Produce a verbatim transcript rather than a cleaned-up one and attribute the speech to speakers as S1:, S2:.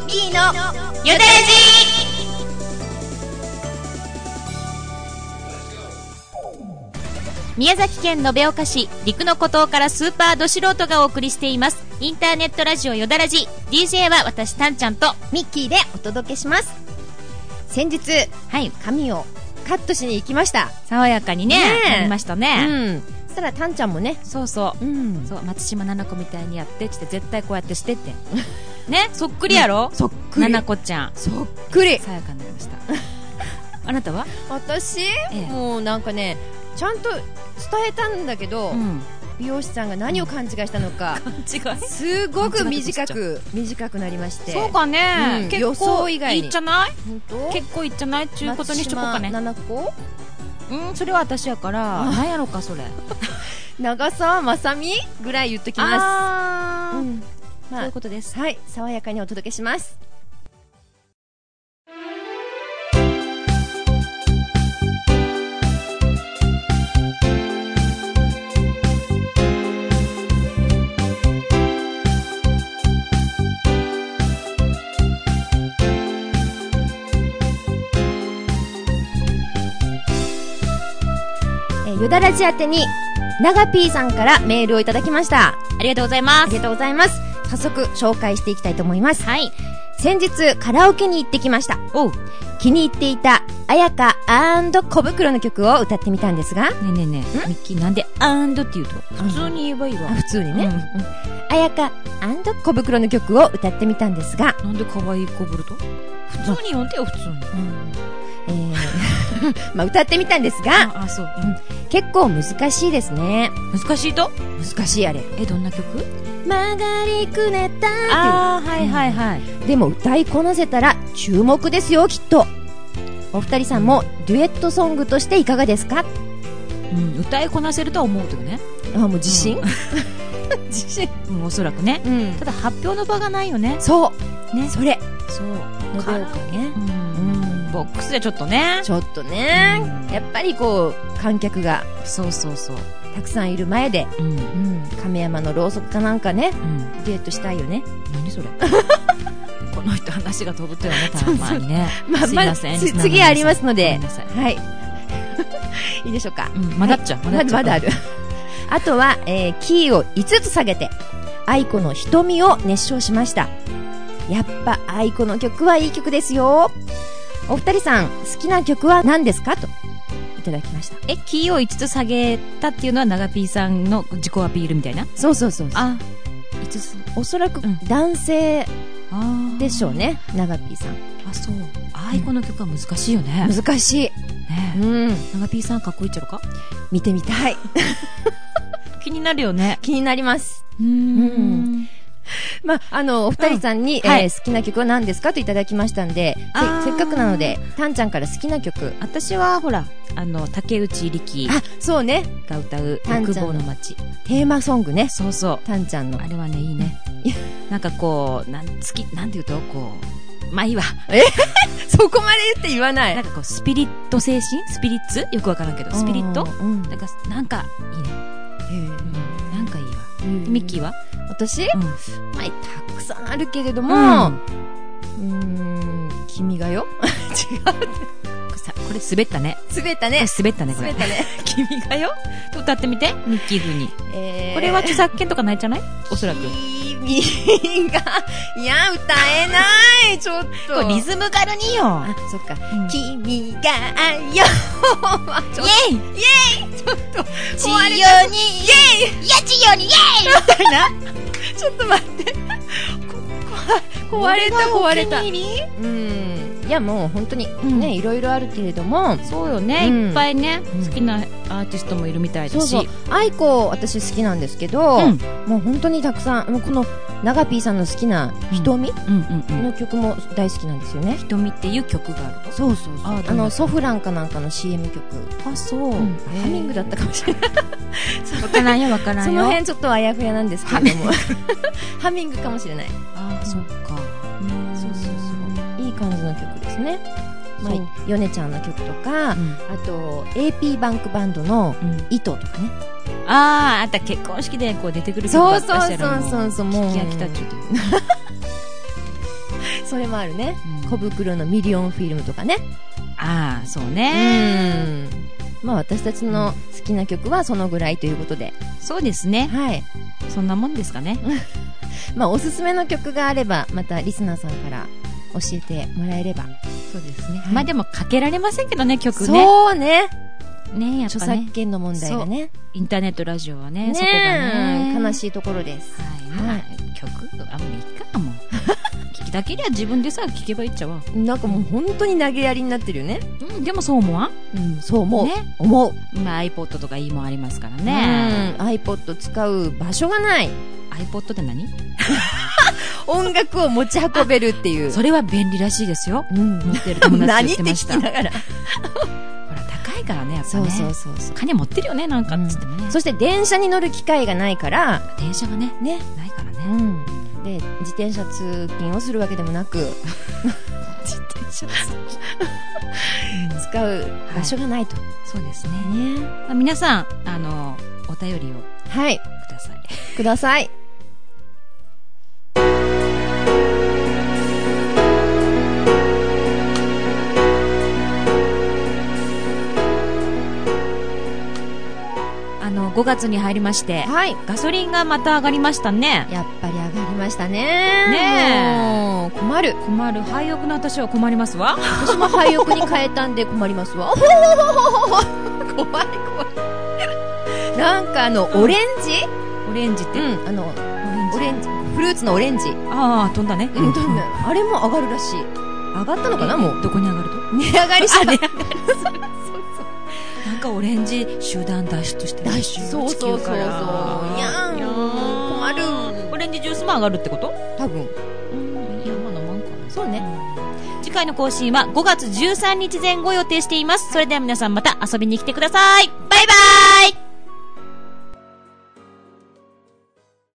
S1: キーのよだらじ。宮崎県延岡市陸の孤島からスーパーど素人がお送りしていますインターネットラジオよだらじ。 ディージェー は私たんちゃんと
S2: ミッキーでお届けします。先日、
S1: はい、
S2: 髪をカットしに行きました。
S1: 爽やかにね
S2: ね
S1: なりましたね。
S2: うんそしたらたんちゃんもね、
S1: そうそう、うん、そう松島菜々子みたいにやってって絶対こうやってしてってね、そっくりやろ、
S2: うん、そっくり
S1: 菜々子ちゃん
S2: そっくり
S1: 爽やかになりましたあなたは？
S2: 私、ええ、もうなんかねちゃんと伝えたんだけど、うん、美容師さんが何を勘違いしたのか、うん、勘違いすごく短く短くなりまして。
S1: そうかね、うん、結構予想以外にいっちゃない？
S2: 本当？
S1: 結構いっちゃないちゅうことにしとこうかね。
S2: 松島菜々子？
S1: うん、それは私やから何やろかそれ
S2: 長澤まさみぐらい言っときます。
S1: あー、うん、
S2: まあ、そういうことです。はい、爽やかにお届けします。よだらじ宛てにながぴーさんからメールをいただきました。
S1: ありがとうございます。
S2: ありがとうございます。早速紹介していきたいと思います。
S1: はい。
S2: 先日カラオケに行ってきました。
S1: おう。
S2: 気に入っていた綾香&小袋の曲を歌ってみたんですが、
S1: ねえねえねえミッキーなんでアンドって言うと普通に言えばいいわ。
S2: 普通にね、うんうん、綾香&小袋の曲を歌ってみたんですが、
S1: なんで可愛い小袋と普通に呼んでよ普通に、うん
S2: えー、まあ歌ってみたんですが、
S1: ああそう、
S2: うん、結構難しいですね。
S1: 難しいと
S2: 難しいあれ。
S1: え、どんな曲？
S2: 曲がりくねったっていう。
S1: あー、はいはいはい、
S2: うん、でも歌いこなせたら注目ですよきっと。お二人さんもデュエットソングとしていかがですか？
S1: うん、歌いこなせるとは思うけどね。
S2: あ、もう自信、うん、
S1: 自信、うん、おそらくね、うん、ただ発表の場がないよね。
S2: そうね、それ
S1: そう
S2: 延岡ね、うん、
S1: ボックスでちょっとね
S2: ちょっとね、うん、やっぱりこう観客が
S1: そうそうそう
S2: たくさんいる前で、うんうん、亀山のろうそくかなんかね、うん、デュエットしたいよね。
S1: 何それこの人話が飛ぶとよね、たまにね。
S2: まあ、
S1: すいません、
S2: ま、次ありますので、
S1: はい
S2: いいでしょうか、
S1: うん、まだっちゃう、
S2: はい、まだまだあるあとは、えー、キーをいつつ下げて愛子の瞳を熱唱しました。やっぱ愛子の曲はいい曲ですよ。お二人さん好きな曲は何ですかといただきました。
S1: え、キーをいつつ下げたっていうのは長 P さんの自己アピールみたいな？
S2: そうそうそうそう。
S1: あ、いつつ、
S2: おそらく男性でしょうね、うん、長 P さん。
S1: あ、そう。愛子の曲は難しいよね。
S2: 難しいね。うん。
S1: 長 P さんかっこいいっちゃろか？
S2: 見てみたい
S1: 気になるよね。
S2: 気になります。
S1: うーん。うん
S2: まあ、あのお二人さんに、うん、えーはい、好きな曲は何ですかといただきましたんで、せっかくなのでたんちゃんから好きな曲。
S1: 私はほらあの竹内力
S2: あ、そうね、
S1: が歌う欲望の街
S2: テーマソングね。
S1: そうそう、
S2: たんちゃんの
S1: あれはねいいねなんかこうなん好きなんて言うとこうまあいいわ
S2: えそこまで言って言わない。
S1: なんかこうスピリット精神スピリッツよくわからんけどスピリット、うん、なんかなんかいいね。へー、うん、なんかいいわ。ミッキーは？
S2: 私、うん、まあ、たくさんあるけれども、うん、うーん、君がよ違う
S1: さ、これ滑ったね
S2: 滑ったね
S1: 滑ったねこれ
S2: 滑ったね
S1: 君がよ歌ってみてミッキー風に、えー、これは著作権とかないんじゃない？おそらく
S2: 君がいや歌えないちょっと
S1: これリズム軽によ。
S2: あ、そっか、うん、君がよイェイイェイちょっと
S1: ちよにイェイいやちよにイェイみたいな
S2: ちょっと待ってこ壊れた壊れた。うん、いやもう本当にね、うん、いろいろあるけれども、
S1: そうよね、うん、いっぱいね、うん、好きなアーティストもいるみたいだし、
S2: そうそう、愛子私好きなんですけど、うん、もう本当にたくさん、もうこの長 P さんの好きな瞳の曲も大好きなんですよね。
S1: 瞳っていう曲があると。
S2: そうそうそう、ああのソフランかなんかの シーエム 曲。
S1: あ、そう、うん、
S2: ハミングだったかもしれない
S1: わからんよわからんよ、
S2: その辺ちょっとあやふやなんですけれどもハミングかもしれない。
S1: ああ、そっか、
S2: そうそうそう、いい感じの曲ですね。まあ、ヨネちゃんの曲とか、うん、あと エーピー バンクバンドの糸とかね、
S1: うん、ああ、あった結婚式でこう出てくる曲ばっかしやろ。
S2: そうそうそうそう、もう
S1: 聞き飽きたっちゅうて
S2: それもあるね、
S1: うん、
S2: 小袋のミリオンフィルムとかね。
S1: ああ、そうね。
S2: うん。まあ私たちの好きな曲はそのぐらいということで。
S1: そうですね。
S2: はい。
S1: そんなもんですかね。
S2: まあおすすめの曲があれば、またリスナーさんから教えてもらえれば。
S1: そうですね。
S2: はい、
S1: まあでもかけられませんけどね、曲ね。
S2: そうね。
S1: ね、やっぱね。
S2: 著作権の問題がね。
S1: インターネットラジオはね、
S2: ね、
S1: そこがね。
S2: 悲しいところです。
S1: はい。はい、曲、あんまりいいかも。聞きたけりゃ自分でさ、聞けばいいっちゃわ。
S2: なんかもう本当に投げやりになってるよね。
S1: うん、でもそう思わん？
S2: うん、そう思う。
S1: ね。
S2: 思う。
S1: まあ iPod とかいいもんありますからね。
S2: うん、iPod 使う場所がない。
S1: iPod って何？
S2: 音楽を持ち運べるっていう。
S1: それは便利らしいですよ。
S2: うん。
S1: 持ってる友達言ってました。
S2: 何って聞きながら。
S1: ほら、高いからね、やっぱね。
S2: そうそうそうそう。
S1: 金持ってるよね、なんかっつってね、
S2: うん。そして電車に乗る機会がないから。
S1: 電車がね、
S2: ね。
S1: ないからね。
S2: うん。で、自転車通勤をするわけでもなく。
S1: 自転車通
S2: 勤。使う場所がないと。
S1: はい、そうですね。
S2: ね。
S1: まあ、皆さん、あの、お便りを。
S2: はい。
S1: ください。
S2: ください。
S1: あのごがつに入りまして、
S2: はい、
S1: ガソリンがまた上がりましたね。
S2: やっぱり上がりましたね。
S1: ねえ、
S2: 困る
S1: 困る。廃屋の私は困りますわ。
S2: 私も廃屋に変えたんで困りますわ。怖い怖い。なんかあの、うん、オレンジ
S1: オレンジって、
S2: うん、あのオレンジフルーツのオレンジ。
S1: ああ、飛んだね。
S2: うん、飛んだ。あれも上がるらしい。上がったのかな、もう。
S1: どこに上がると？
S2: 値上がりした。値上がりする。
S1: なんかオレンジ集団脱出してる。
S2: 脱出。そうそうそうそう。いやーん、困る。
S1: オレンジジュースも上がるってこと？
S2: 多分。
S1: うん、いや、まだなんかな。
S2: そうね。
S1: 次回の更新はごがつじゅうさんにちぜん後予定しています。それでは皆さんまた遊びに来てください。バイバーイ。